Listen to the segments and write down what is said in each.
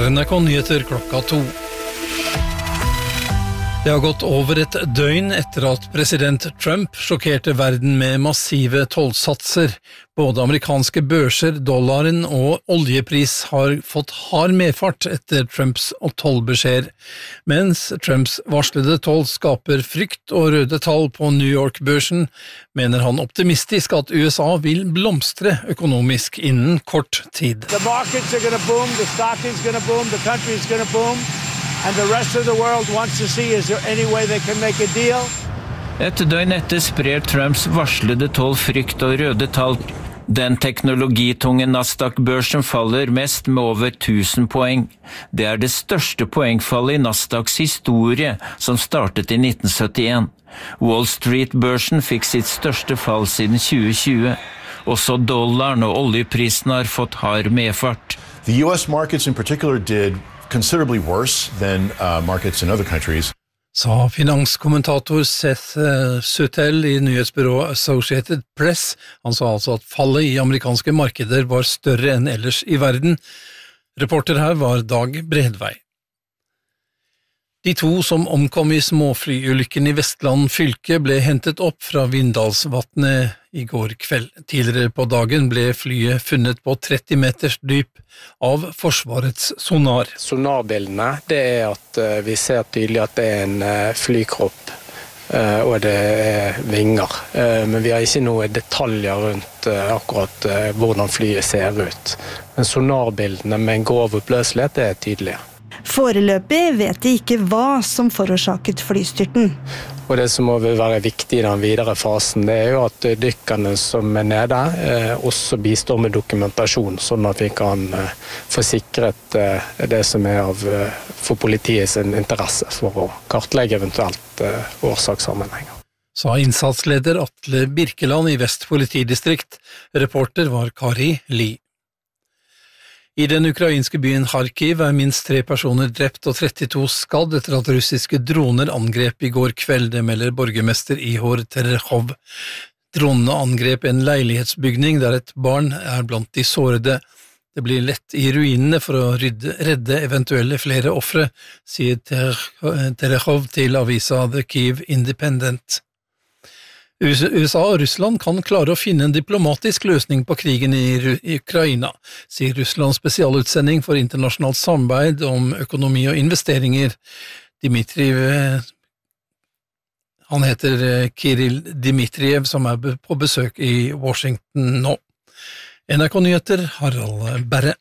NRK Nyheter klokka 2. Det har gått over et døgn etter at president Trump sjokkerte verden med massive tollsatser. Både amerikanske børser, dollaren og oljepris har fått hard medfart etter Trumps tollbeskjed. Mens Trumps varslede toll skaper frykt og røde tall på New York-børsen, mener han optimistisk at USA vil blomstre økonomisk innen kort tid. The markets are going to boom, the stock is going to boom, the country is going to boom. And the rest of the world wants to see, is there any way they can make a deal? Et døgn etter sprer Trumps varslede toll frykt og røde tall. Den teknologitunge Nasdaq-børsen faller mest med over 1000 poeng. Det det største poengfallet i Nasdaqs historie, som startet i 1971. Wall Street-børsen fikk sitt største fall siden 2020. Også dollaren og oljeprisen har fått hard medfart. The US markets in particular did considerably worse than markets in other countries. Sa finanskommentator Seth Suttel i nyhetsbyrået Associated Press. Han sa altså at fallet i amerikanske markeder var større enn ellers i verden. Reporter her var Dag Bredvei. De 2 som omkom i småflyulykken i Vestland fylke ble hentet opp fra Vindalsvatnet i går kveld. Tidligere på dagen ble flyet funnet på 30 meters dyp av Forsvarets sonar. Sonarbildene, det at vi ser tydelig at det en flykropp og det vinger. Men vi har ikke noen detaljer rundt akkurat hvordan flyet ser ut. Men sonarbildene med en grov oppløselighet det tydelige. Foreløpig vet de ikke hva som forårsaket flystyrten. Og det som må være viktig i den videre fasen, det jo at dykkerne som nede også bistår med dokumentasjon, sånn at vi kan få sikret det som av for politiets interesse for å kartlegge eventuelt årsakssammenhenger. Sa innsatsleder Atle Birkeland i Vest politidistrikt. Reporter var Kari Li. I den ukrainske byen Kharkiv minst 3 personer drept og 32 skadd etter at russiske droner angrep i går kveld, det melder borgermester Ihor Terechov. Dronene angrep en leilighetsbygning der et barn blant de sårede. Det blir lett i ruinene for å redde eventuelle flere ofre, sier Terechov til avisa The Kyiv Independent. USA og Russland kan klare å finne en diplomatisk løsning på krigen i Ukraina, sier Russlands spesialutsending for internasjonalt samarbeid om økonomi og investeringer. Han heter Kirill Dmitriev, som på besøk i Washington nå. NRK Nyheter, Harald Berre.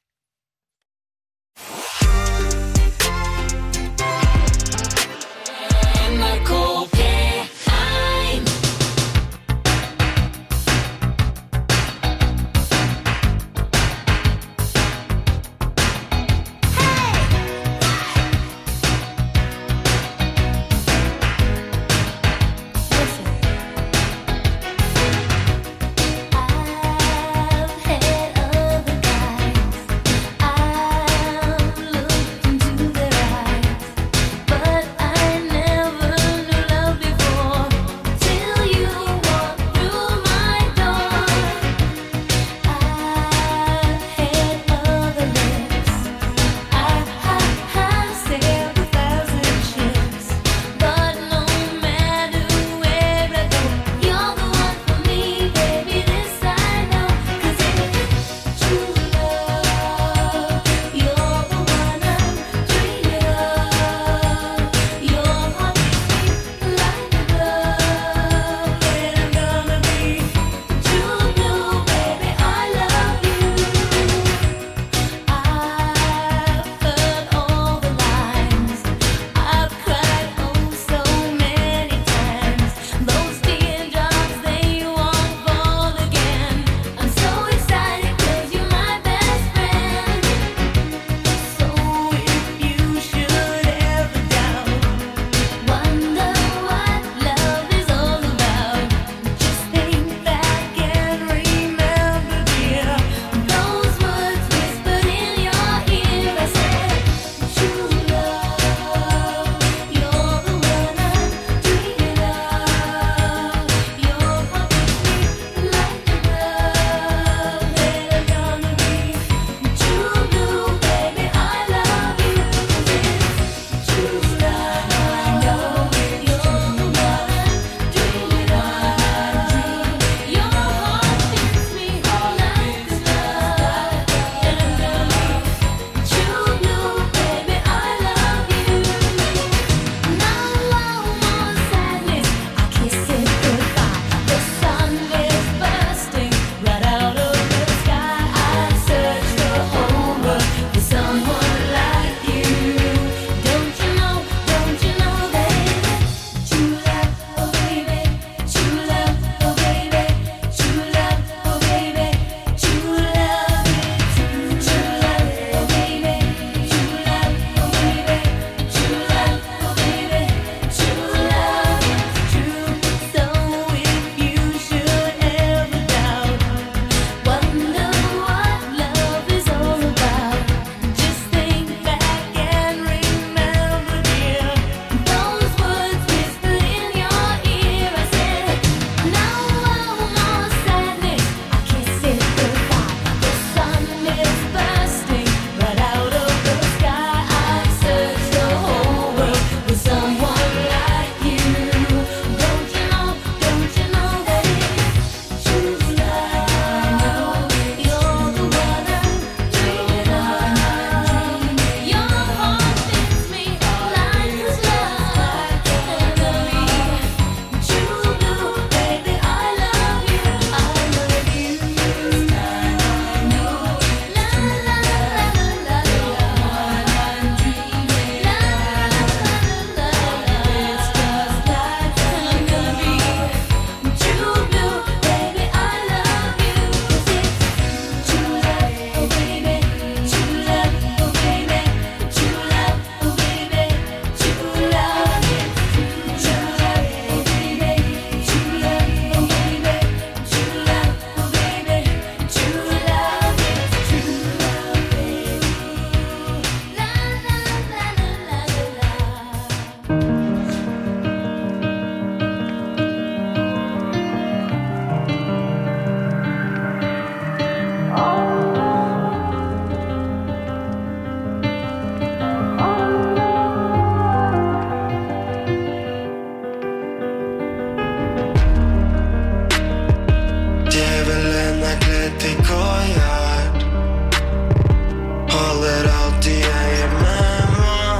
fikk og hjert. Holder alltid øye med meg.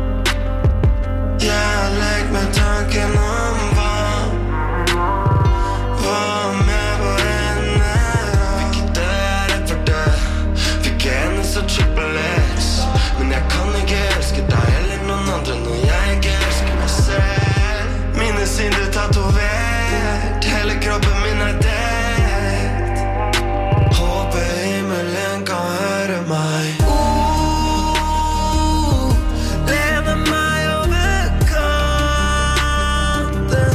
Jeg har lekt med tanken om hva om jeg bare ender av. Fikk ikke dø, jeg er redd for død. Fikk jeg henne så triple X. Men jeg kan ikke elske deg eller noen andre når jeg ikke elsker meg selv. Mine synder tatovert, hele kroppen min er dekt. Håper himmelen kan høre meg. Leve meg over kanten.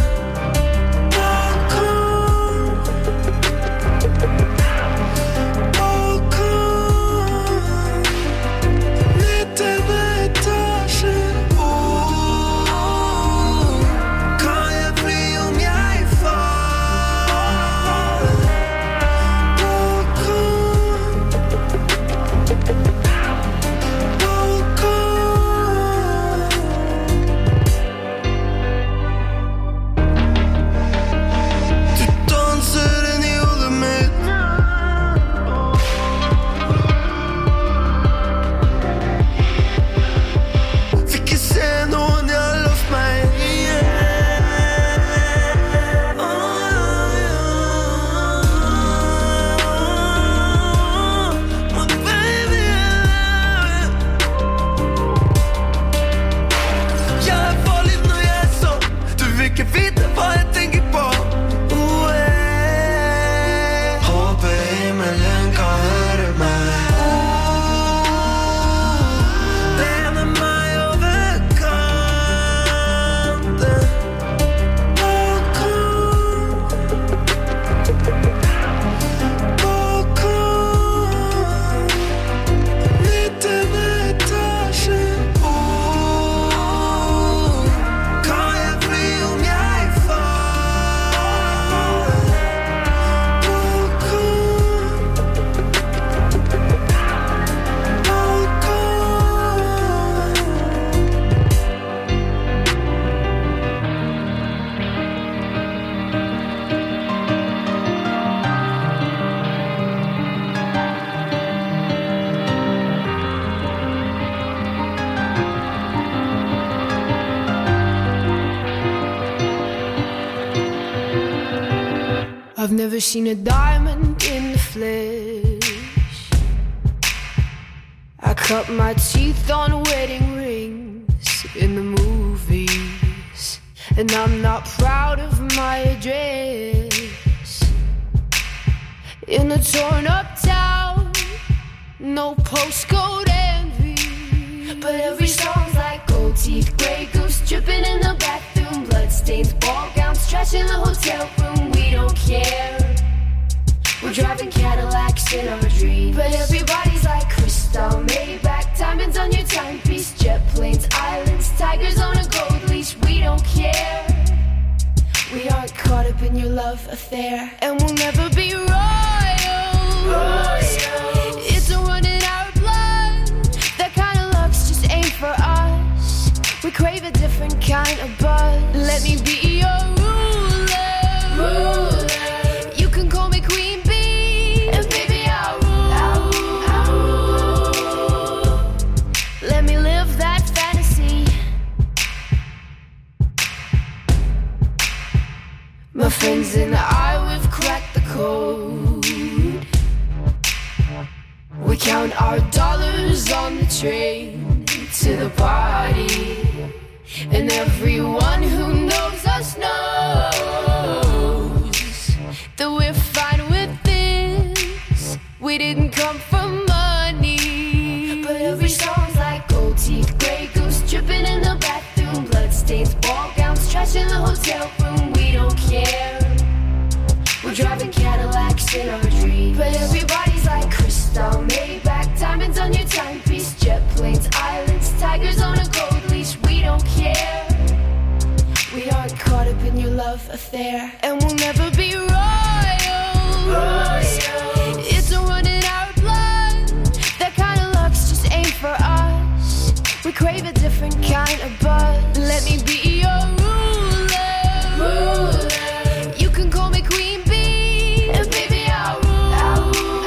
I've never seen a diamond in the flesh. I cut my teeth on wedding rings in the movies, and I'm not proud of my address. In a torn up town, no postcode envy, but every song's like gold teeth, grey goose dripping in the bathroom, bloodstains, ball gowns, trash in the hotel room. We don't care. We're driving Cadillacs in our dreams, but everybody's like crystal, Maybach, diamonds on your timepiece, jet planes, islands, tigers on a gold leash. We don't care. We aren't caught up in your love affair, and we'll never be royals. It's a run in our blood. That kind of luck's just ain't for us. We crave a different kind of buzz. Let me be your ruler. You can call me Queen Bee, and baby I'll rule. Let me live that fantasy. My friends and I, we've cracked the code. We count our dollars on the train to the party, and everyone who knows us knows that we're fine with this. We didn't come for money, but every song's like gold teeth, grey goose dripping in the bathroom, bloodstains, ball gowns, trash in the hotel room. We don't care. We're driving Cadillacs in our dreams, but everybody's like crystal, Maybach, diamonds on your timepiece, jet planes, islands, tigers on a gold leash. We don't care. We aren't caught up in your love affair, and we'll never be royals. It's a run in our blood. That kind of luck's just ain't for us. We crave a different kind of buzz. Let me be your ruler. You can call me Queen Bee, and baby I'll rule.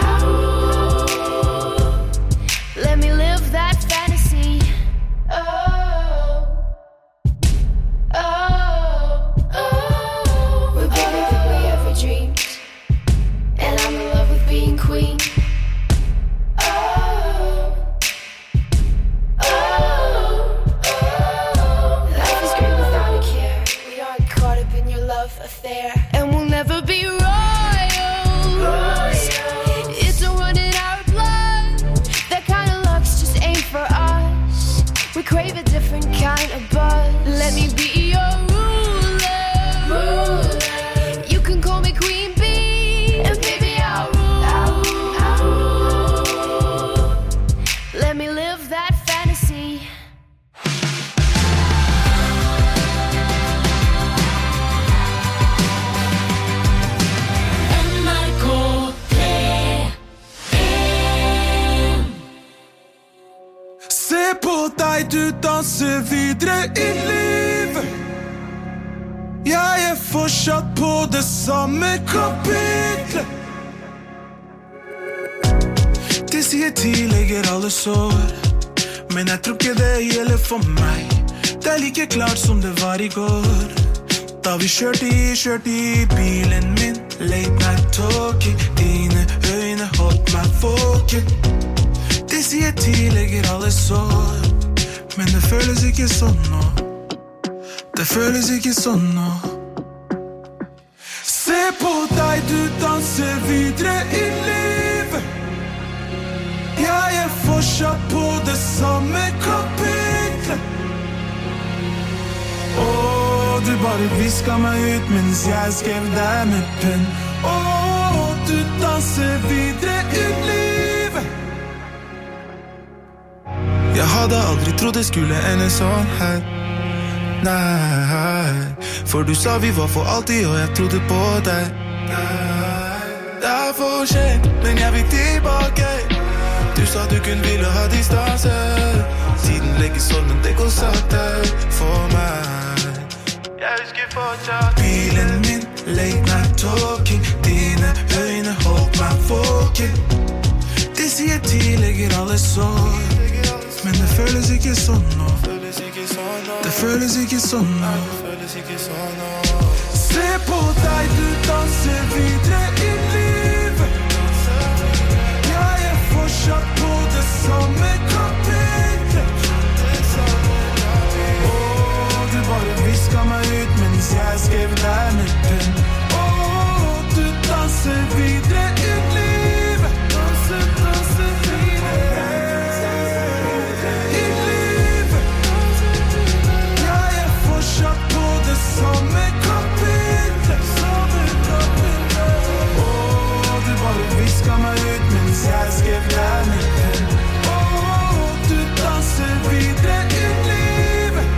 queen. Life is great without a care. We aren't caught up in your love affair, and we'll never be royals. It's a run in our blood. That kind of luck's just ain't for us. We crave a different kind of buzz. Let me be your ruler. You can call me Queen Bee, and baby I'll rule. Let me live that fantasy. Se på deg, du danser videre i livet. Jeg fortsatt på det samme kapitlet. De sier tidligere alle sår, men jeg tror ikke det gjelder for meg. Det like klart som det var i går. Da vi kjørte i bilen min, late night talking. Dine øyne holdt meg våken. De sier tidligere alle sår, men det føles ikke sånn nå. Det føles ikke sånn nå. Se på deg, du danser videre i livet. Jeg fortsatt på det samme kapitlet. Åh, du bare visket meg ut mens jeg skrev deg med penn. Åh, du danser videre i livet. Jeg hadde aldri trodd det skulle ende sånn her. Nei, for du sa vi var for alltid, og jeg trodde på deg. Det for sent, men jeg vil tilbake. Du sa du kun ville ha distanse. Tiden legger sånn, men det går sakte for meg. Jeg husker fortsatt bilen min, late night talking. Dine øyne holdt meg våken. De sier tidligere alle sår, men det føles ikke sånn nå. Det føles ikke sånn nå. Se på deg, du danser videre i livet. Jeg fortsatt på det samme kapitlet. Åh, du bare visket meg ut mens jeg skrev deg med penn. Åh, du danser videre i livet. Danser videre i livet. Jeg fortsatt på det samme kapitlet. Åh, du bare visket meg ut mens jeg skrev deg med penn. Åh, du danser videre i livet.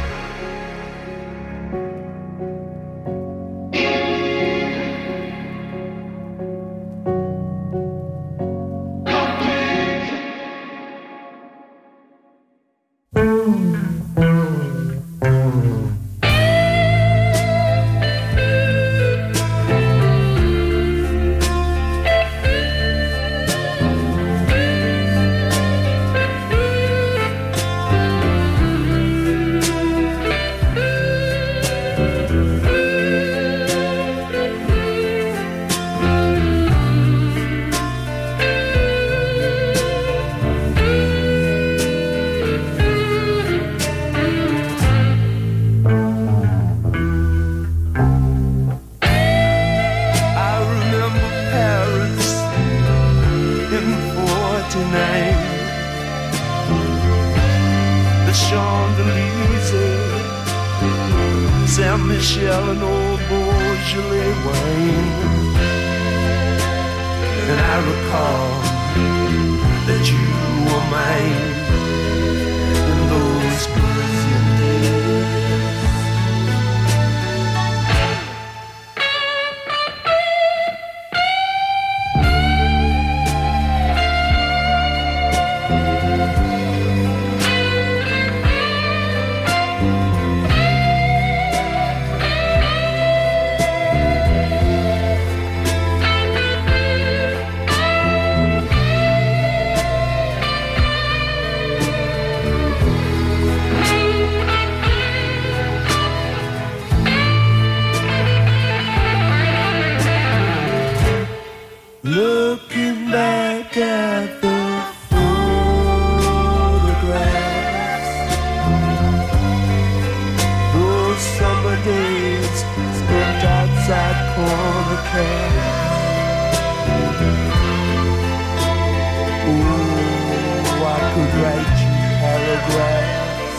Saint-Michel and old Beaujolais wine. And I recall that you were mine in those Brazilian days. Looking back at the photographs. Those summer days spent outside corner cafes. Oh, I could write you paragraphs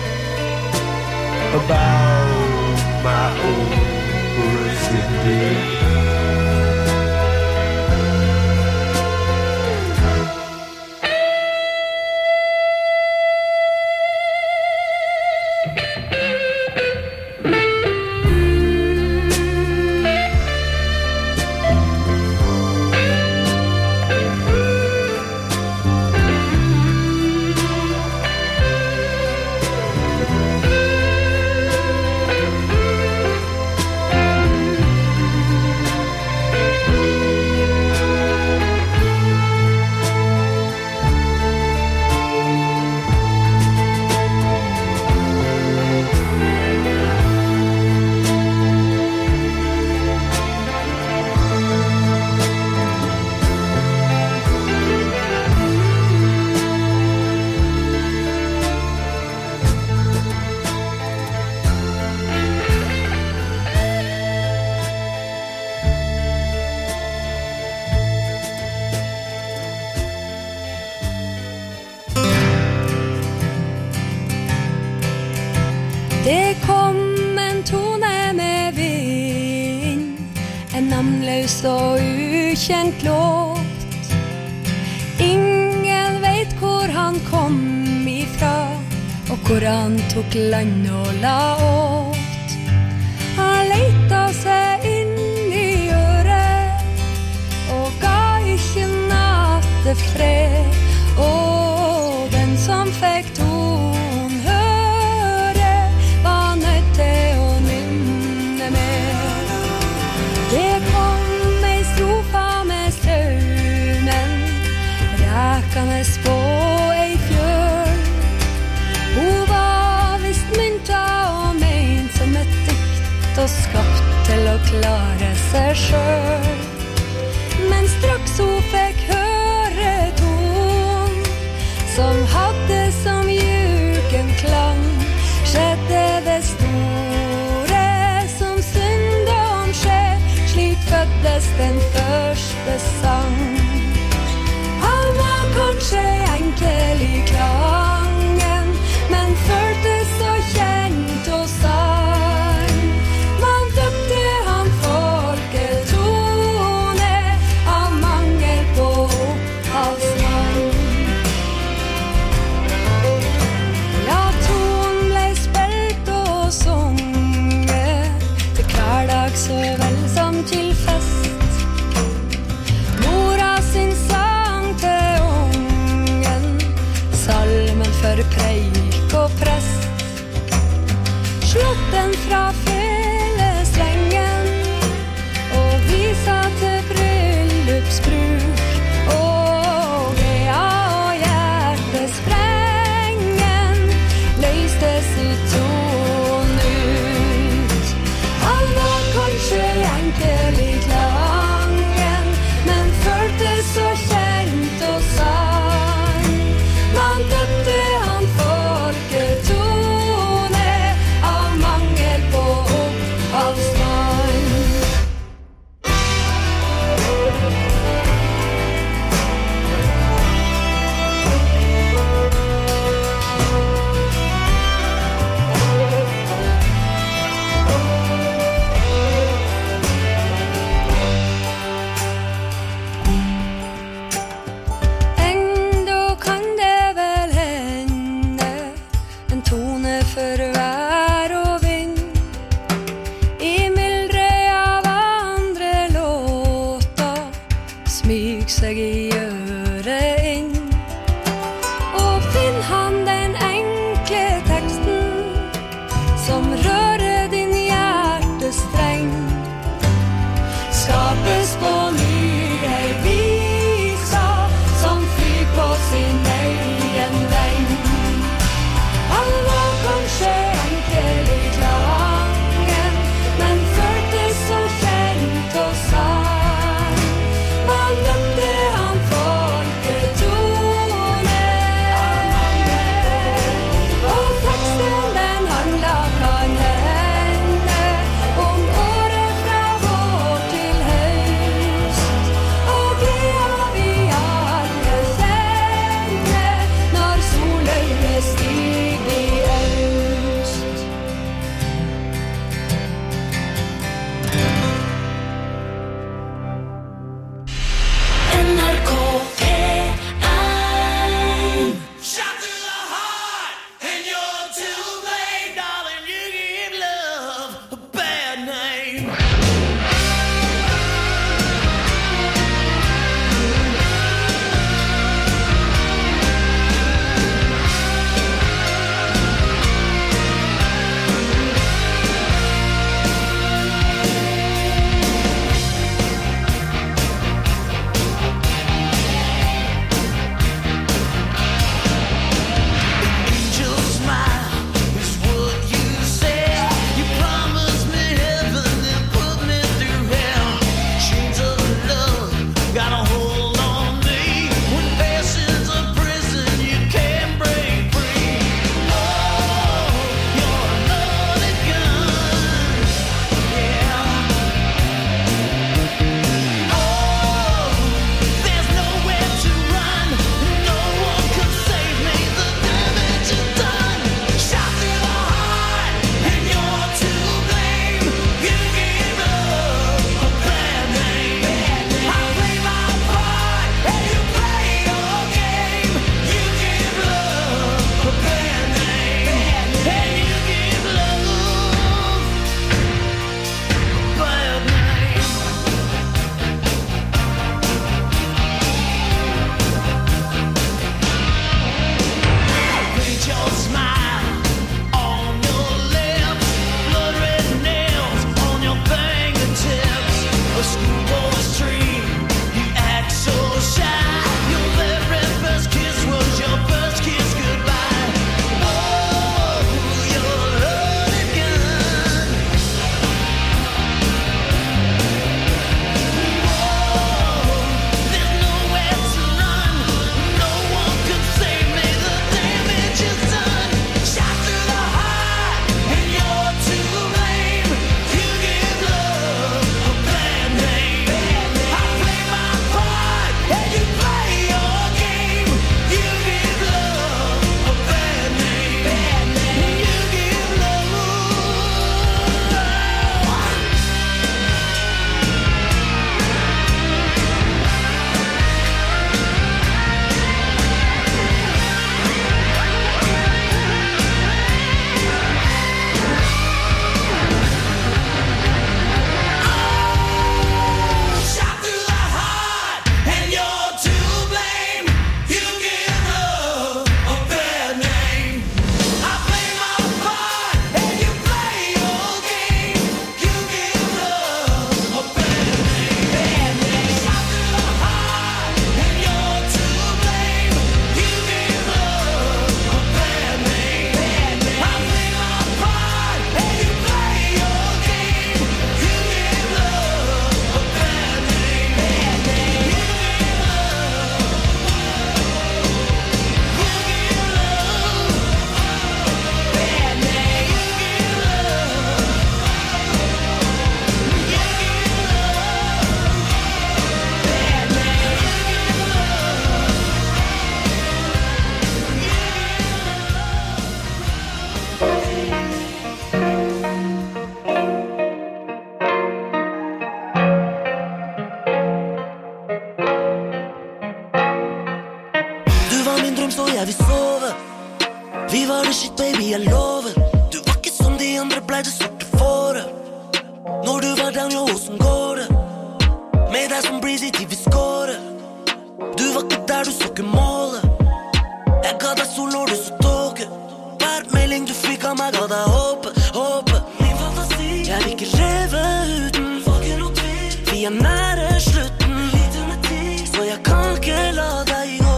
about my own birthday day. Det kom en tone med vind, en namnløs og ukjent låt. Ingen vet hvor han kom ifra, og hvor han tok land og la åt. Han leita seg inn i øret, og ga ikke nattefred. Og den som fikk ton høre, var nødt til å nynne med. Det kom ei strofa med strømmen, rækende på ei fjøl. Hun var visst mynta og ment som et dikt, og skapt til å klare seg selv. Men straks hun fikk høre ton, som hadde som julken klang, skjedde det store som syndom skjer. Slik føddes den første sang. Han var kanskje enkel i klangen, men føltes så kjent og sann. Man døpte han folketone av mangel på opphavsmann. Ja, ton ble spilt og sunget til hverdag så vel som til fest. Mora sin sang til ungen, salmen for preik og prest. Slått den fra felestrengen og visa til bryllupsbruk. Og Gea og hjertesprengen løstes i ton ut. Han var kanskje enkel i klangen, men føltes så kjent og sann. Man døpte han folketone av mangel på opphavsmann. Enda kan det vel hende en tone for vær og vind, i mildre av andre låter smyg seg i øret inn. Og finn han den enkle teksten som rører din hjertestreng, skapes på ny ei visa som flyr på sin egen veng. Han var kanskje enkel i klangen, men føltes så kjent og sann. Man døpte han drøm, så jeg vil sove. Vi var det shit, baby, jeg lover. Du var ikke som de andre, ble det sorte fåret. Når du var down, jo, hvordan går det? Med deg som breezy, de vil skåre. Du var ikke der, du så ikke målet. Jeg ga deg sol når du så toget. Hver melding du fikk av meg, ga deg håpe. Min fantasi, jeg vil ikke leve uten. Får ikke noe tvil, vi er nære slutten. Litt under tid, så jeg kan ikke la deg gå.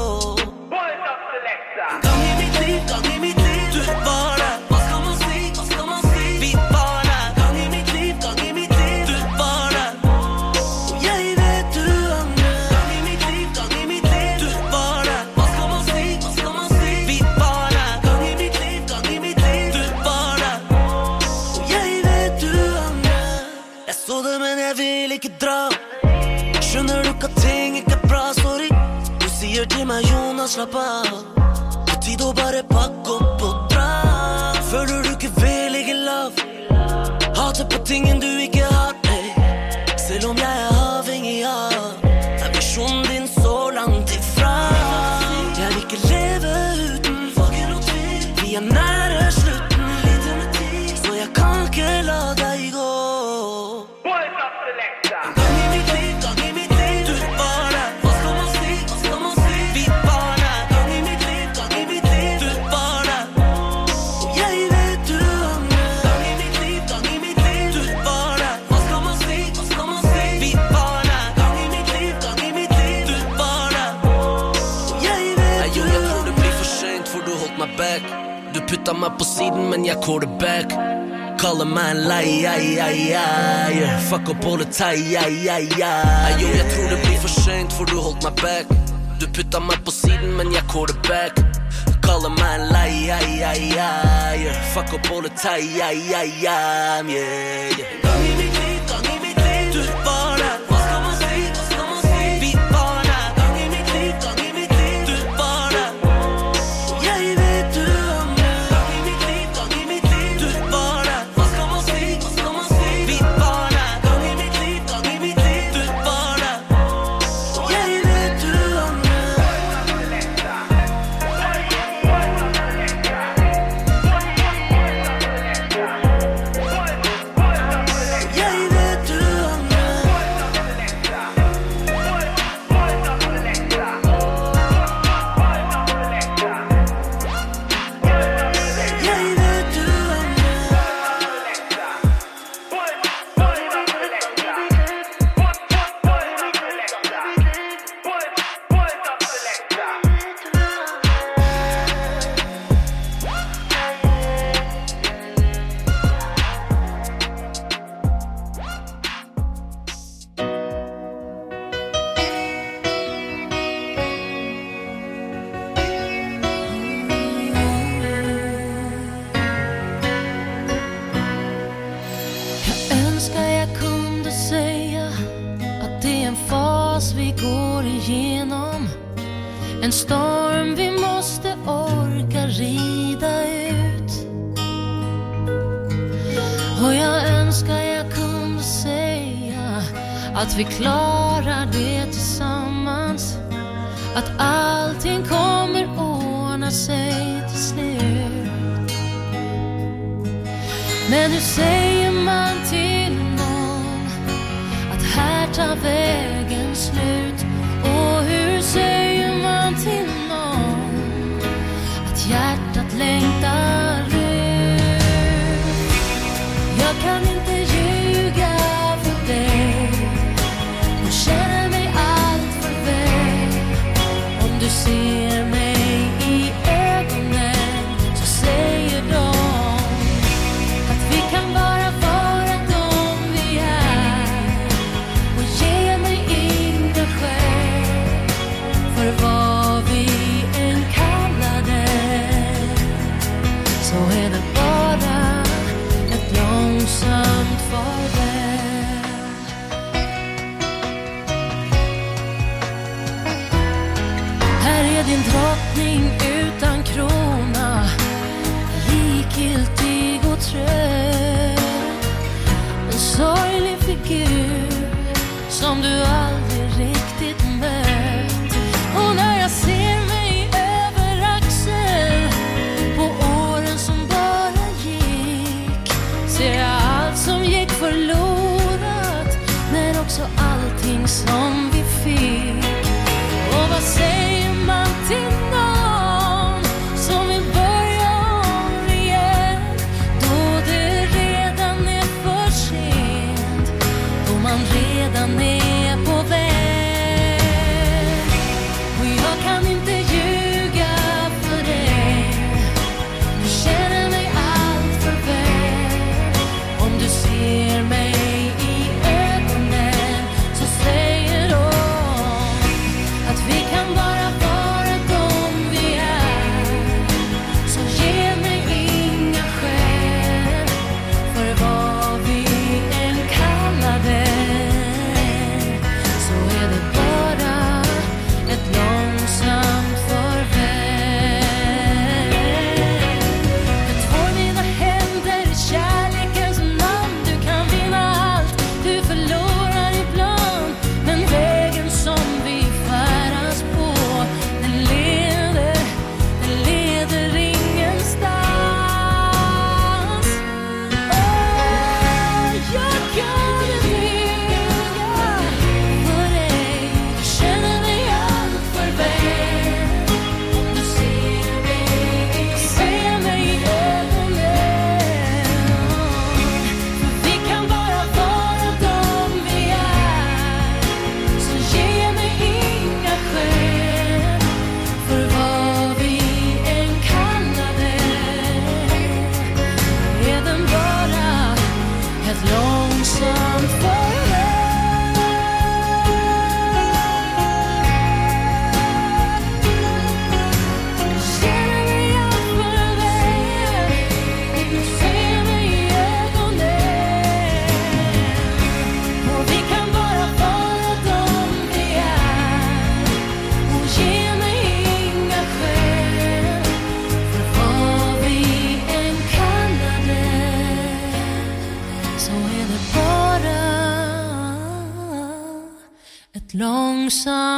Gang i mitt liv, du var der. Hva skal man si, vi var der. Gang i mitt liv, du var der. Og jeg vet du angrer. Gang i mitt liv, du var der. Hva skal man si, vi var der. Gang i mitt liv, du var der. Og jeg vet du angrer. Jeg så det, men jeg vil ikke dra. Skjønner du hva ting ikke er bra, sorry. Du sier til meg, Jonas, slapp av. Tid å bare pakke opp og dra. Føler du ikke vil ikke lav. Hater på tingen du ikke har, ey. Selv om jeg er avhengig av. Er visjonen din så langt ifra. Jeg vil ikke leve uten. Får ikke noe tvil, vi er nære slutten. Litt under tid, så jeg kan ikke la deg gå. Gang i mitt liv, du var der. Hva skal man si, vi var der. Gang i mitt liv, du var der. Og jeg vet du angrer. Gang i mitt liv, du var der. Hva skal man si, vi var der. Gang i mitt liv, du var der. Og jeg vet du angrer. Jeg tror det blir for sent, for du holdt meg back. Du putta meg på siden, men jeg quarterback. Kaller meg en lei, fuck up all the time, jo, jeg tror det blir for sent, for du holdt meg back. Du putta meg på siden, men jeg quarterback. Kaller meg en lei, fuck up all the time, yeah. Gang i mitt liv, du var der. Hva skal man si, vi var der. Gang i mitt liv, du var der. Og jeg vet du angrer. Gang i mitt liv, du var der. Hva skal man si, vi var der. Gang i mitt liv, du var der. Og jeg vet du angrer. Jeg vet du angrer. Jeg vet du Jag önskar jag kunde säga att det är en fas vi går igenom. En storm vi måste orka rida ut. Och jag önskar jag kunde säga att vi klarar det tillsammans. Att allting kommer ordna sig till slut. Men hur säger man till någon att här tar vägen slut? Och hur säger man till någon att hjärtat längtar ut? Jag kan inte ljuga för dig och känner mig allt för väl. Om du ser mig i ögonen så säger de att vi kan bara vara de vi är. Och ge mig inte skäl för vad vi än kallar det. Så är det bara ett långsamt farväl. Här är din drottning utan krona, likgiltig och trött. En sorglig figur som du aldrig riktigt mött. Och när jag ser mig i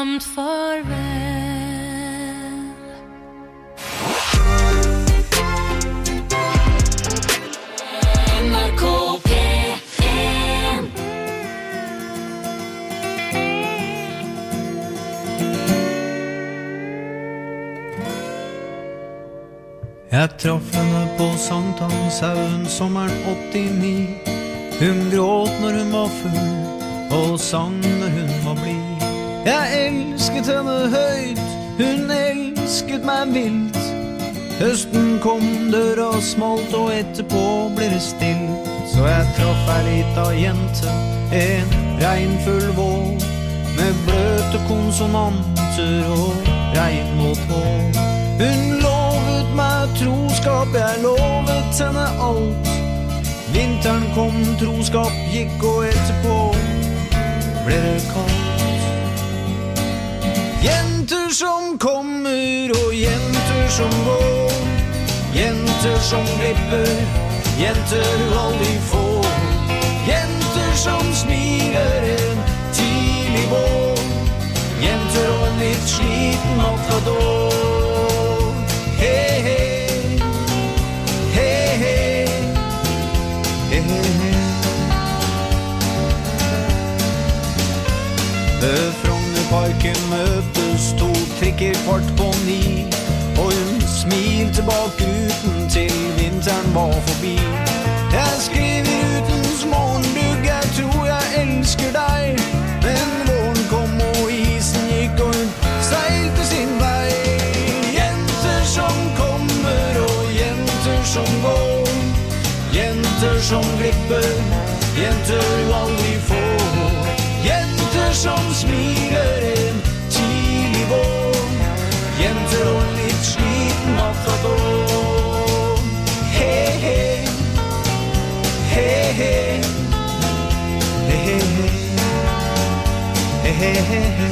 varmt farväl. Jeg traff henne på Sankthanshaugen sommeren 89. Hun gråt når hun var full, og sang når hun var blid. Jeg elsket henne høyt, hun elsket meg vilt. Høsten kom, døra smalt, og etterpå ble det stilt. Så jeg traff ei lita jente, en regnfull vår, med bløte konsonanter og regnvåt hår. Hun lovet meg troskap, jeg lovet henne alt. Vinteren kom, troskap gikk, og etterpå ble det kaldt. Jenter som kommer, og jenter som går. Jenter som glipper, jenter du aldri får. Jenter som smiler en tidlig vår. Jenter og en litt sliten matador. Hey, hey, hey, hey, hey, hey. Ved Frognerparken møtes to trikker 8:15, og hun smilte bak ruten til vinteren var forbi. Jeg skrev i rutens morgendugg, jeg tror jeg elsker deg. Men våren kom og isen gikk, og hun seilte sin vei. Som kommer og jenter som går. Jenter som glipper, jenter du aldri får. Jenter som smiler en tidlig vår. Jenter og en litt sliten matador. Hei, hei, hei, hei, hei, hei, hei, hei, hei.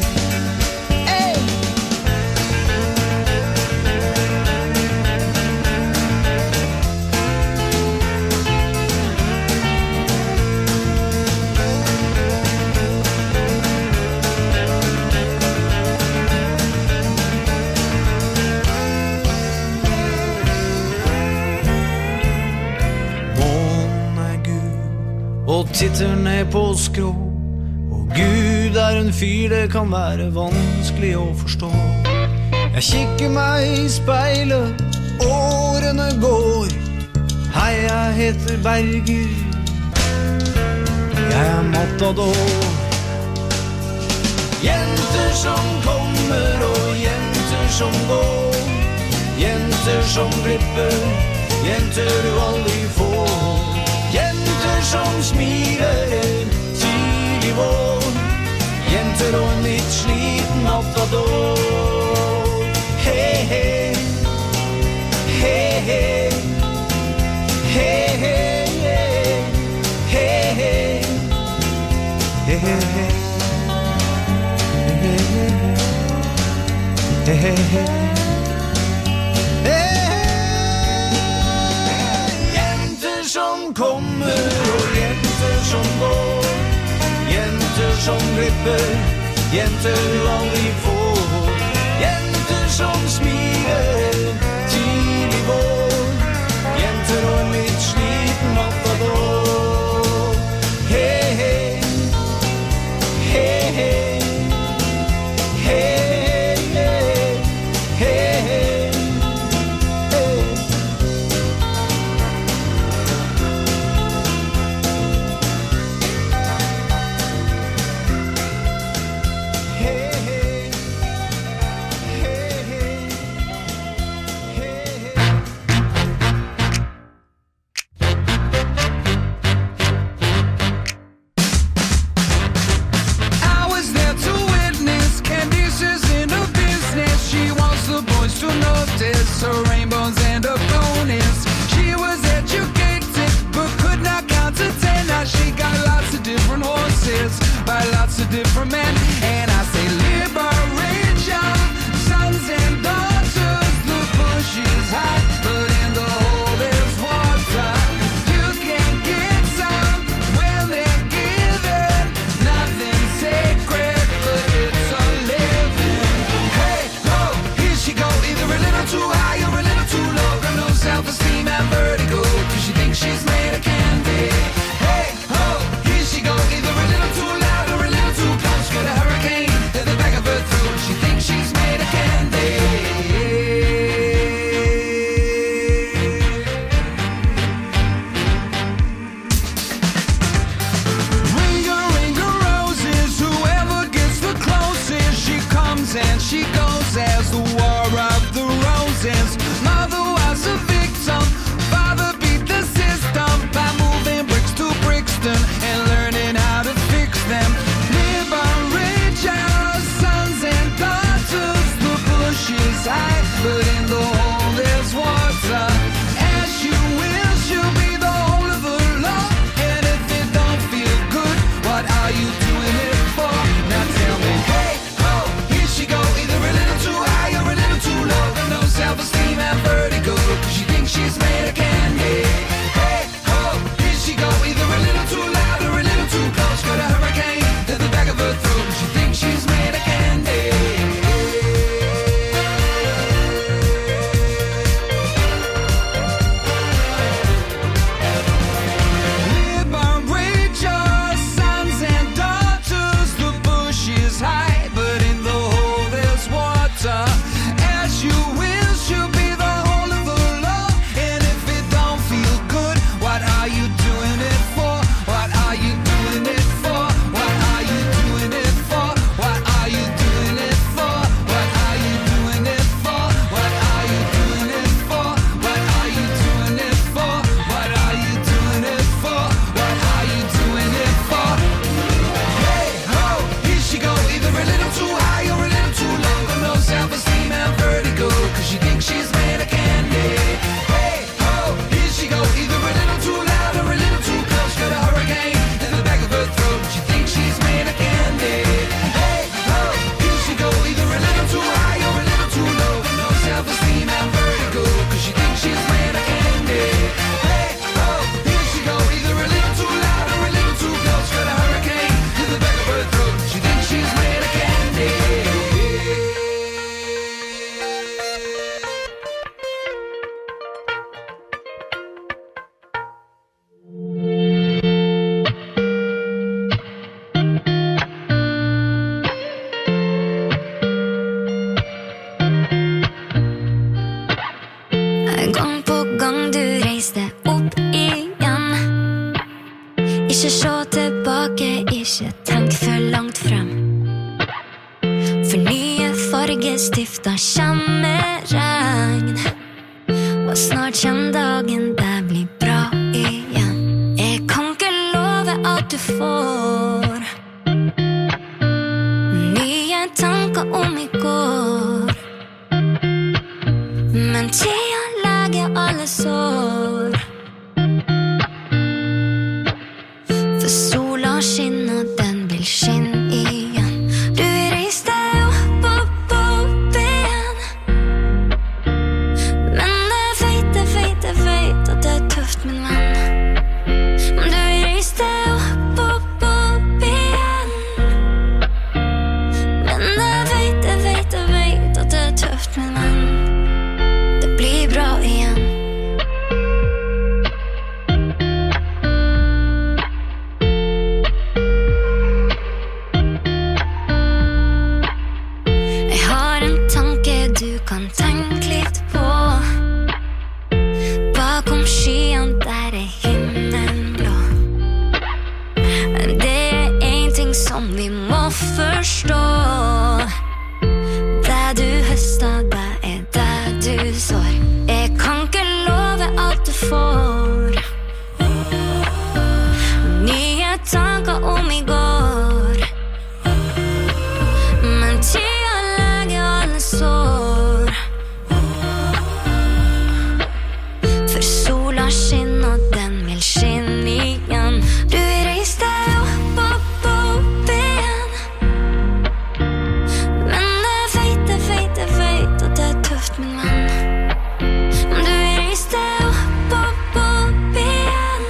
Og titter ned på skrå. Og Gud en fyr, det kan være vanskelig å forstå. Jeg kikker meg i speilet, årene går. Hei, jeg heter Berger, jeg matador. Jenter som kommer og jenter som går. Jenter som glipper, jenter du aldri får. Jenter som smiler en tidlig vår. Jenter og en litt sliten matador. Hei, hei, hei, hei, hei, hei, hei, hei, hei, hei, hei. Som kommer og jenter som går. Jenter som glipper, jenter du aldri får. Jenter som smiler tidlig vår. Jenter og en litt sliten matador. Hei, hei, hei, hei, hei, hei, hei, hei. Her rainbows and her bonus. She was educated but could not count to 10. Now she got lots of different horses by lots of different men. And I say liberation, sons and daughters. The bush is hot, but in the hole there's water. You can get some when they're given. Nothing sacred, but it's a living. goes and she goes as the war of the roses. Mother was a victim, father beat the system by moving bricks to Brixton and learning how to fix them. Liberate your sons and daughters. The bush is high, but in the hole there's water. As you wish, you'll be the whole of the law. And if it don't feel good, what are you doing it for? Now tell me, hey, ho, here she go. Either a little too high or a little too low. Got no self-esteem and vertigo, 'cause she thinks she's made of candy. Hey, ho, here she go. Either a little too loud or a little too close. Got a hurricane to the back of her throat, 'cause she thinks she's made of candy. Liberate your sons and daughters. The bush is high, but in the hole there's water. As you wish, you'll be the whole of the law. And if it don't feel good, what are you doing it for? What are you doing it for? What are you doing it for? What are you doing it for? What are you doing it for? What are you doing it for? What are you doing it for? What are you doing it for? What are you doing it for? Hey ho, here she go. Either a little too high or a little too low. Got no self-esteem and vertigo, 'cause she thinks she's made of candy. Hey ho, here she go. Either a little too loud or a little too close. Got a hurricane in the back of her throat. She thinks she's made of candy. Hey ho, here she go. Either a little too high or a little too low. Got no self-esteem and vertigo, 'cause she thinks she's made of candy. Hey ho, here she go. Either a little too loud or a little too close. Got a hurricane in the back of her throat. She thinks she's made of candy. Gang på gang du reiste opp igjen. Ikke se tilbake, ikke tenk for langt frem. For nye fargestifter kommer regn. Og snart kommer dagen det blir bra igjen. Jeg kan ikke love at du får nye tanker om i går. Men tida leger alle sår. For sola skinner, den vil skinne igjen. Du reiste opp, opp, opp igjen. Men jeg vet at det er tøft, min venn. Du reiste opp, opp, opp igjen. Men jeg vet at det er tøft, min venn. Det blir bra igjen. Jeg har en tanke du kan tenke litt på. Bakom skyen der er himmelen blå. Det er en ting som vi må forstå. Det du høster, det er det du sår. Jeg kan ikke love at du får nye tanker om i går. Men tida leger alle sår. For sola skinner, den vil skinne igjen. Du reiste opp, opp, opp igjen. Men jeg vet at det er tøft, min venn. Men du reiste opp, opp, opp igjen.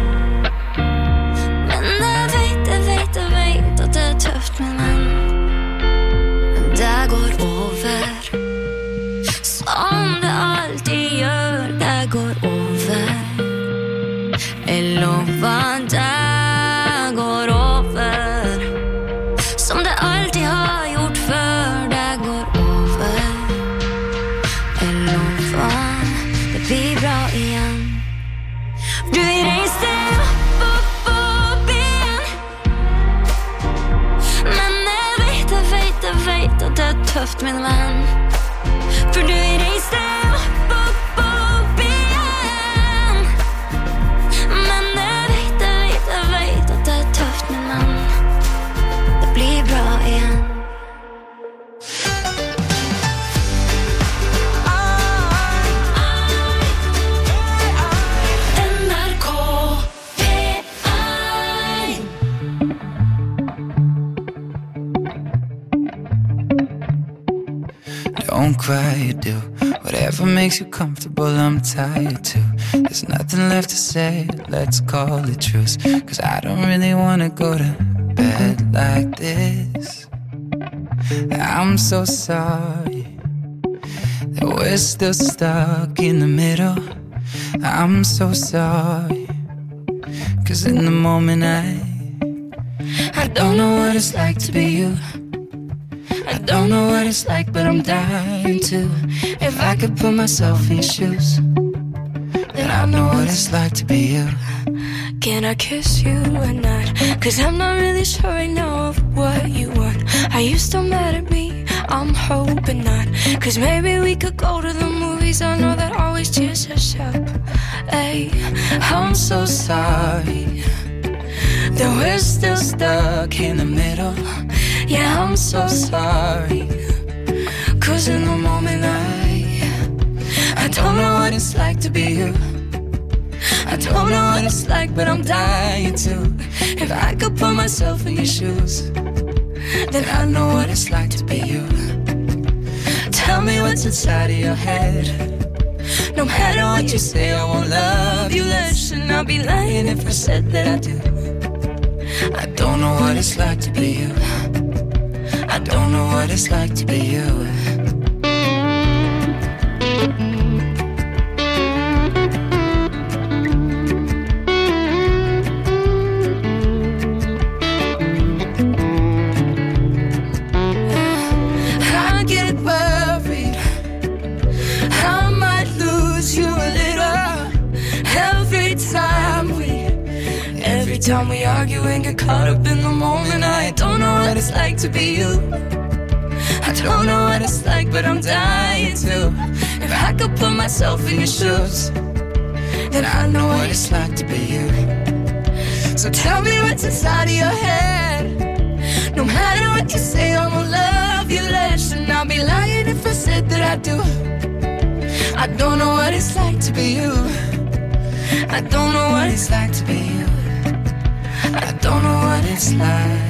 Men jeg vet at det er tøft, min venn. Men det går over, som det alltid gjør. Det går over. Jeg lover, det går over. Som det alltid har gjort før. Det går over. Jeg lover, det blir bra igjen. Du reiste opp, opp, opp igjen. Men jeg vet at det er tøft. tøft, min venn. For du reiste opp igjen. Men jeg vet at det er tøft, min venn. Det blir bra igjen. Don't cry, you do whatever makes you comfortable. I'm tired too. There's nothing left to say. Let's call it truce. Cause I don't really wanna go to bed like this. I'm so sorry that we're still stuck in the middle. I'm so sorry. Cause in the moment I don't know what it's like to be you. I don't know what it's like, but I'm dying to. If I could put myself in your shoes, then I know what it's like to be you. Can I kiss you at night? Cause I'm not really sure right now of what you want. Are you still mad at me? I'm hoping not. Cause maybe we could go to the movies. I know that always cheers us up. Hey, I'm so sorry that we're still stuck in the middle. Yeah, I'm so sorry. Cause in the moment I don't know what it's like to be you. I don't know what it's like, but I'm dying to. If I could put myself in your shoes, then I know what it's like to be you. Tell me what's inside of your head. No matter what you say, I won't love you less. And I'll be lying if I said that I do. I don't know what it's like to be you. I don't know what it's like to be you. I get worried I might lose you a little. Every time we argue and get caught up in the moment, I don't know what it's like to be you. I don't know what it's like, but I'm dying to. If I could put myself in your shoes, then I know what it's like to be you. So tell me what's inside of your head. No matter what you say, I won't love you less. And I'll be lying if I said that I do. I don't know what it's like to be you. I don't know what it's like to be you. I don't know what it's like.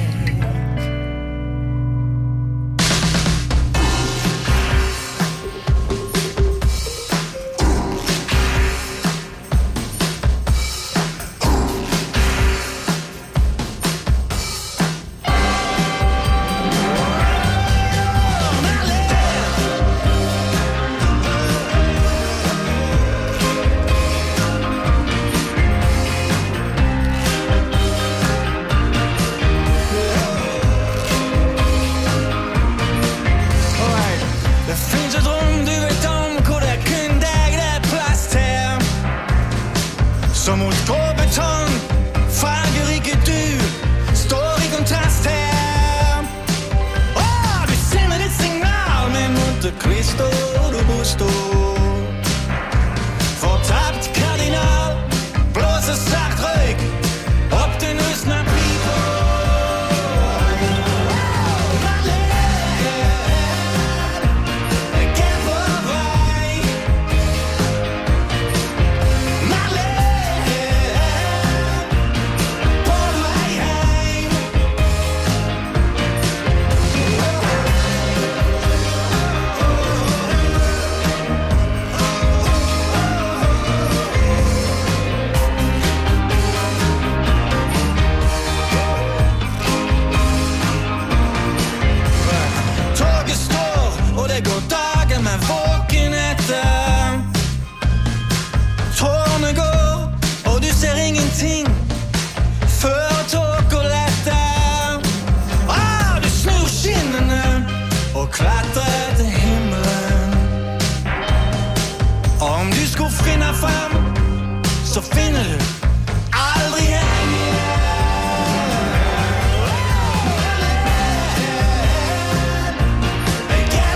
Again.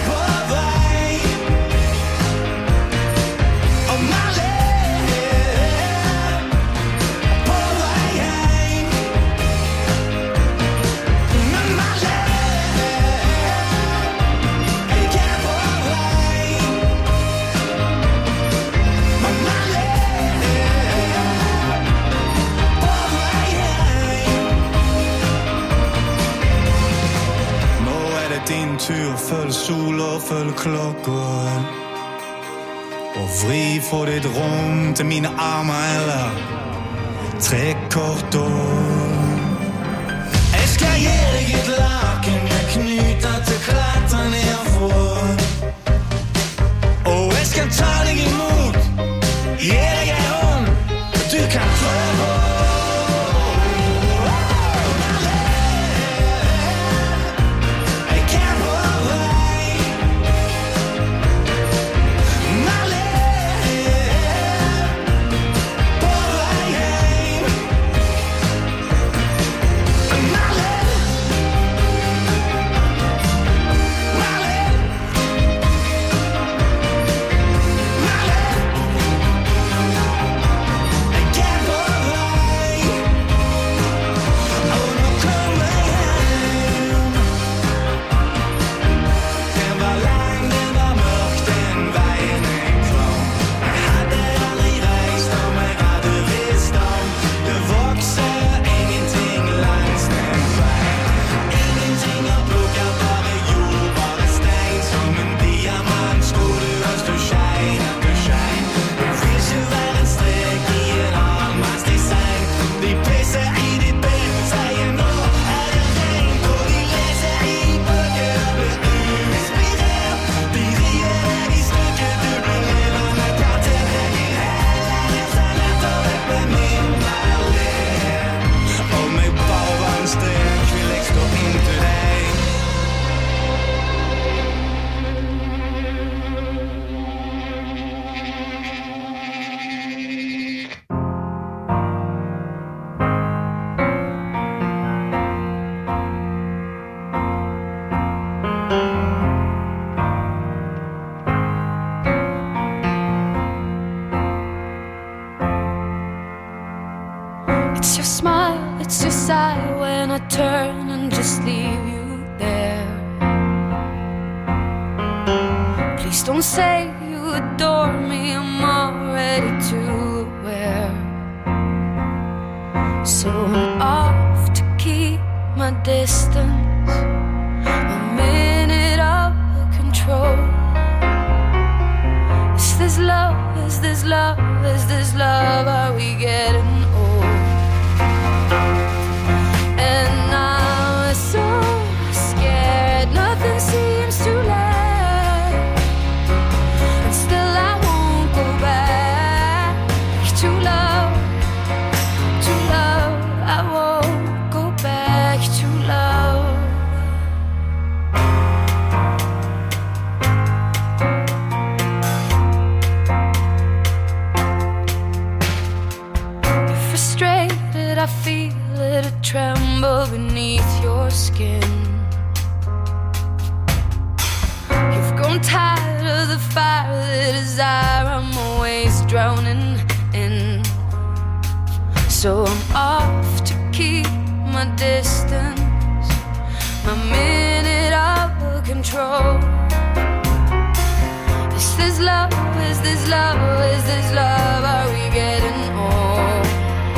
sol og følg klokken og vri fra ditt rom til mine armer eller trekk korten. Jeg skal gi deg et laken med knuter til klatre ned for, og jeg skal ta deg imot, gi deg en hånd, du kan prøve. Don't say you adore me, I'm already too aware. So I'm off to keep my distance, a minute of control. Is this love, is this love, is this love, are we getting old? And I'm so scared, nothing seems to last. I feel it tremble beneath your skin. You've grown tired of the fire, the desire I'm always drowning in. So I'm off to keep my distance, my minute of control. Is this love, is this love, is this love, are we getting old?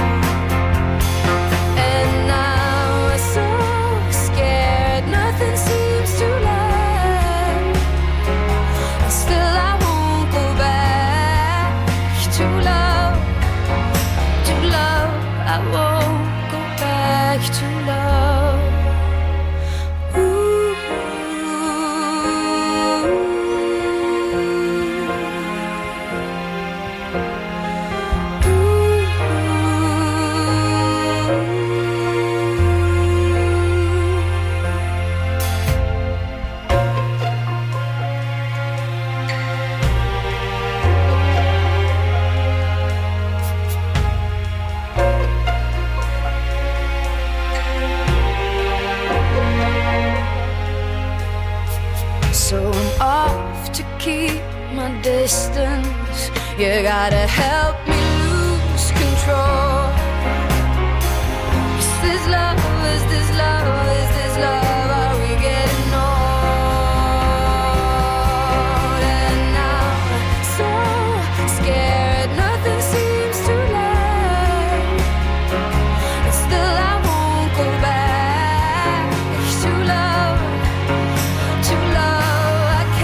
Nothing seems to last, and still I won't go back to love, I won't go back to love. So I'm off to keep my distance. You gotta help me lose control. Is this love, is this love, is this love, are we getting old? And I'm so scared, nothing seems to last, and still I won't go back to love, I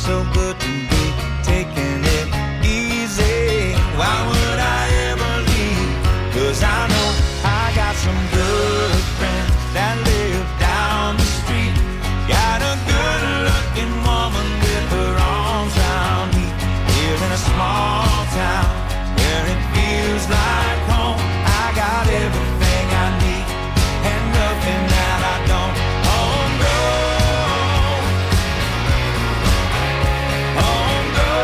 so good to be taking it easy. Why would I ever leave? 'Cause I know I got some good friends that live down the street. Got a good-looking woman with her arms around me. Here in a small town where it feels like home. I got everything I need and nothing that I don't. Oh no, oh no.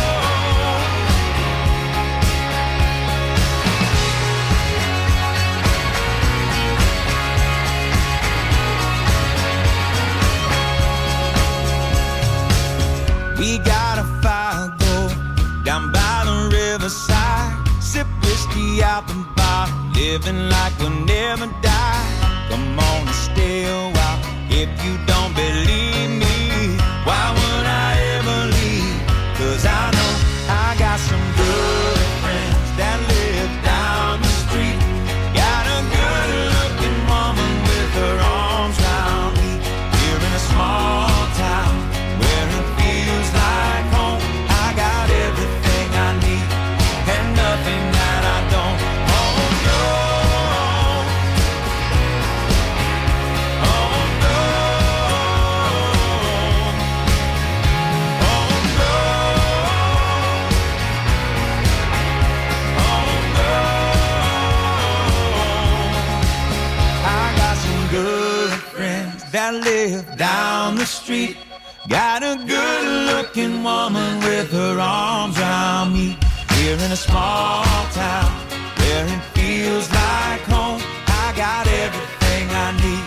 We got a fire go down by the riverside. Sip whiskey out the bar, living like we'll never die. Come on and stay a while if you don't believe me. Why would I ever leave? 'Cause I know I got some good friends that live down the street. Got a good-looking woman with her arms round me. Here in a small town where it feels like home. I got everything I need and nothing that I don't. Oh no, oh no, oh no, oh no. I got some good friends that live down the street. Got a good-looking woman with her arms around me. Here in a small town where it feels like home. I got everything I need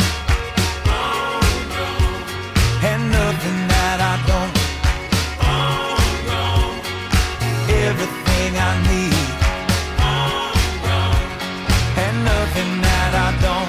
and nothing that I don't. Everything I need and nothing that I don't.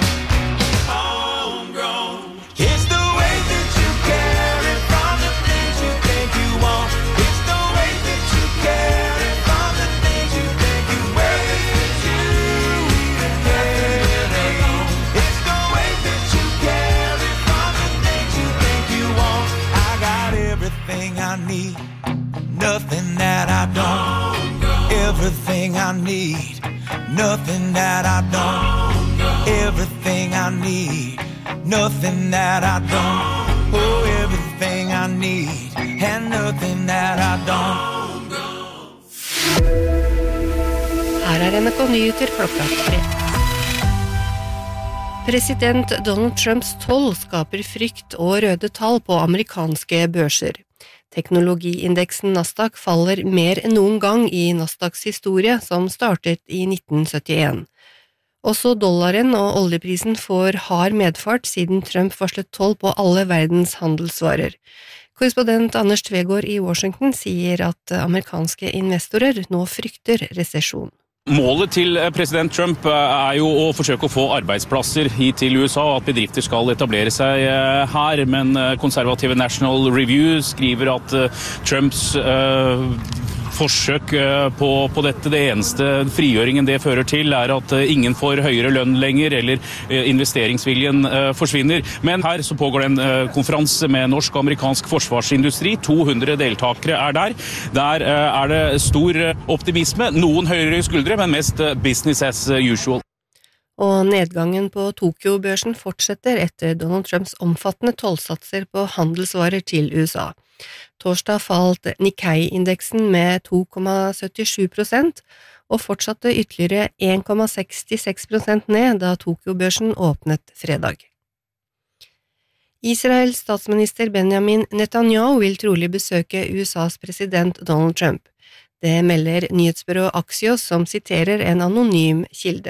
It's the way that you carry from the things you think you want. It's the way that you carry from the things you think you wear. It's you even carry. It's the way that you carry from the things you think you want. I got everything I need, nothing that I don't. Everything I need, nothing that I don't. Everything I need, nothing that I don't. Oh, everything I need and nothing that I don't. Her NRK Nyheter klokka 3. President Donald Trumps toll skaper frykt og røde tall på amerikanske børser. Teknologiindeksen Nasdaq faller mer enn noen gang i Nasdaqs historie, som startet i 1971. Også dollaren og oljeprisen får hard medfart siden Trump varslet toll på alle verdens handelsvarer. Korrespondent Anders Tvegård i Washington sier at amerikanske investorer nå frykter resesjon. Målet til president Trump jo å forsøke å få arbeidsplasser hit til USA, at bedrifter skal etablere seg her, men konservative National Review skriver at Trumps forsøk på dette, det eneste frigjøringen det fører til at ingen får høyere lønn lenger, eller investeringsviljen forsvinner. Men her så pågår det en konferanse med norsk og amerikansk forsvarsindustri. 200 deltakere der. Der det stor optimisme, noen høyere skuldre, men mest business as usual. Og nedgangen på Tokyo-børsen fortsetter etter Donald Trumps omfattende tollsatser på handelsvarer til USA. Torsdag falt Nikkei-indeksen med 2,77% og fortsatte ytterligere 1,66% ned da Tokyo-børsen åpnet fredag. Israels statsminister Benjamin Netanyahu vil trolig besøke USAs president Donald Trump. Det melder nyhetsbyrå Axios, som siterer en anonym kilde.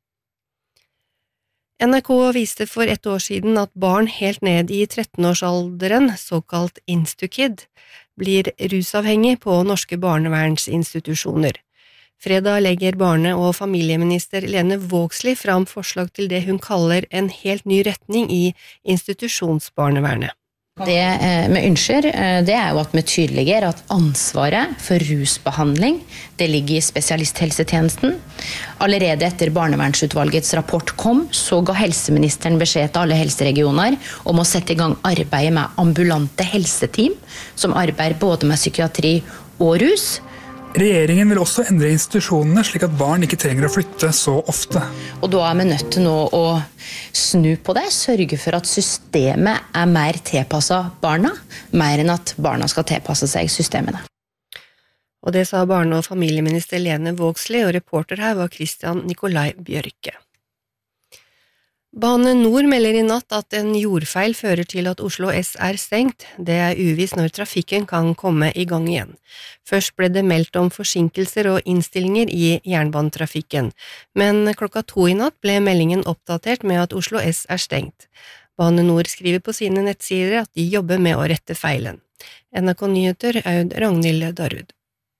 NRK viste for 1 år siden at barn helt ned i 13-årsalderen, såkalt Instukid, blir rusavhengig på norske barnevernsinstitusjoner. Fredag legger barne- og familieminister Lene Vågslid fram forslag til det hun kaller en helt ny retning i institusjonsbarnevernet. Det vi ønsker, det jo at vi tydeliggjør at ansvaret for rusbehandling, det ligger i spesialisthelsetjenesten. Allerede etter barnevernsutvalgets rapport kom, så ga helseministeren beskjed til alle helseregioner om å sette i gang arbeidet med ambulante helseteam, som arbeider både med psykiatri og rus. Regjeringen vil også endre institusjonene slik at barn ikke trenger å flytte så ofte. Og da vi nødt til nå å snu på det, sørge for at systemet mer tilpasset barna, mer enn at barna skal tilpasse seg systemene. Og det sa barne- og familieminister Lene Vågslid, og reporter her var Christian Nikolai Bjørke. Bane Nor melder i natt at en jordfeil fører til at Oslo S stengt. Det uvisst når trafikken kan komme i gang igjen. Først ble det meldt om forsinkelser og innstillinger i jernbanetrafikken, men 2:00 i natt ble meldingen oppdatert med at Oslo S stengt. Bane Nor skriver på sine nettsider at de jobber med å rette feilen. NRK Nyheter, Aud Ragnhild Darud.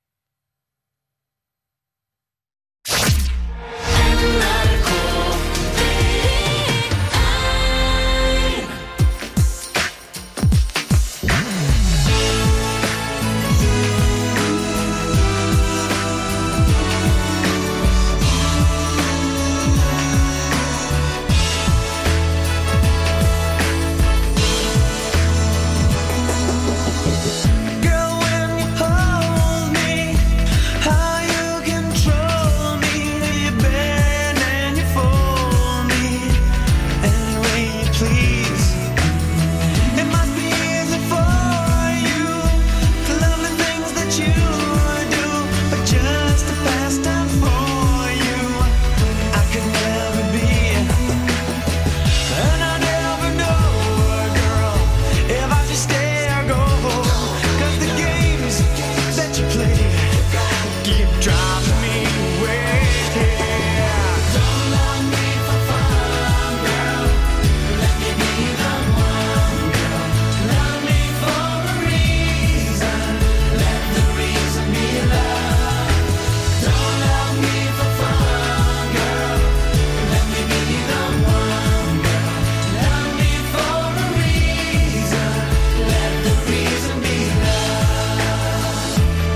Girl, when you hold me, how you control me, you bend and you fold me any way you please. It must be easy for you to love the things that you do, but just a pastime for you. I could never be, and I never know, girl, if I should stay or go. 'Cause the games that you play keep driving me away. Don't love me for fun, girl. Let me be the one, girl. Love me for a reason. Let the reason be love. Don't love me for fun, girl. Let me be the one, girl. Love me for a reason. Let the reason be love.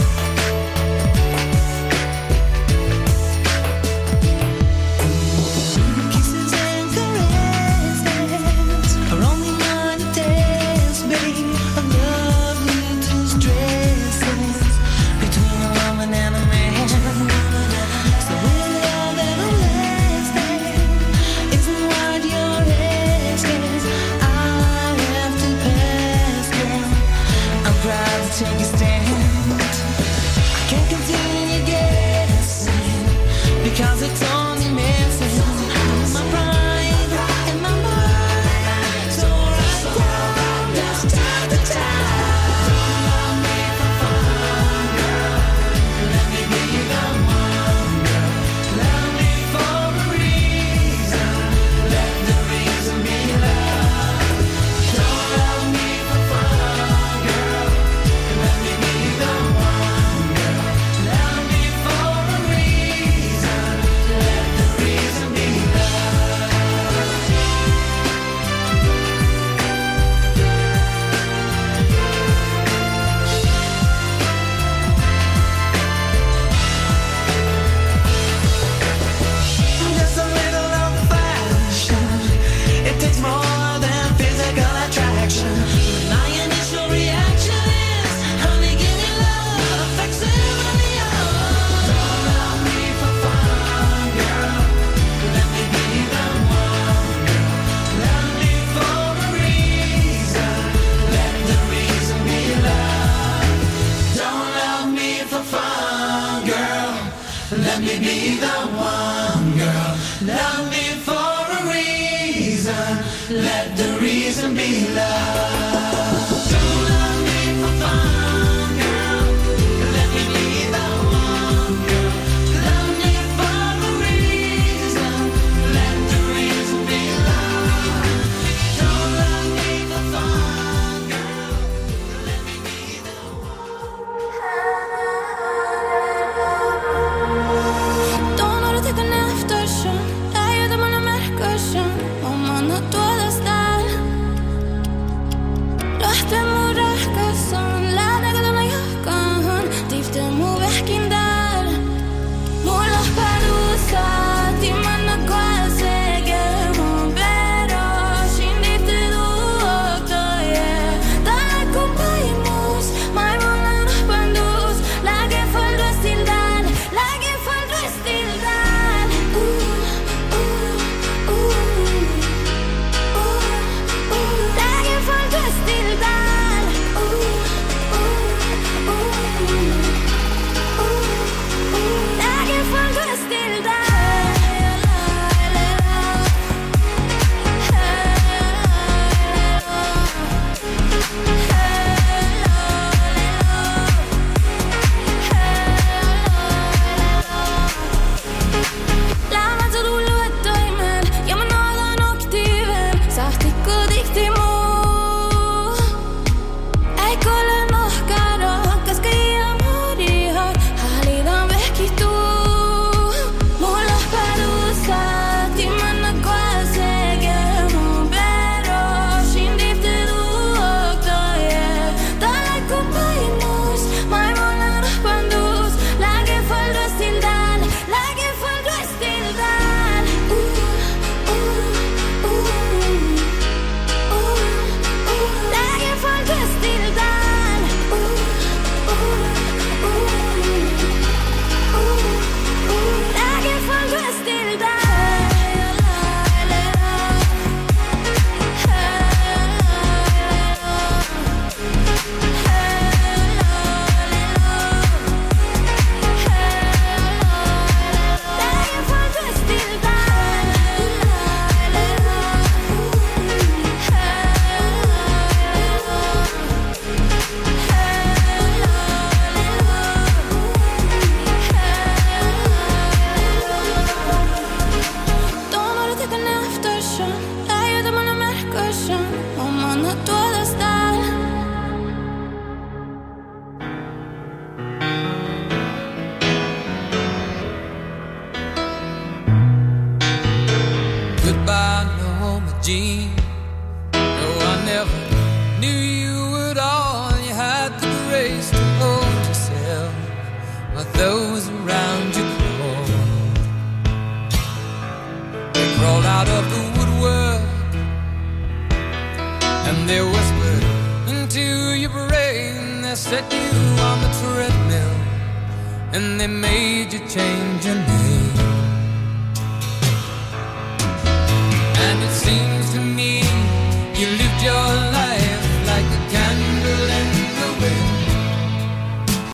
Kisses and caresses are only money days, babe. I love little stresses between a woman and a man. So with love that'll last, isn't what you're asking. I have to pass, girl. I'm proud to take a stand. I can't continue guessing because it's only messing my pride and my mind. So right now, just take the time. Don't love me for fun, girl. Let me be the one, girl. Love me for a reason. Let the reason be love. Don't love me for fun, girl. Let me be set you on the treadmill and they made you change your name. And it seems to me you lived your life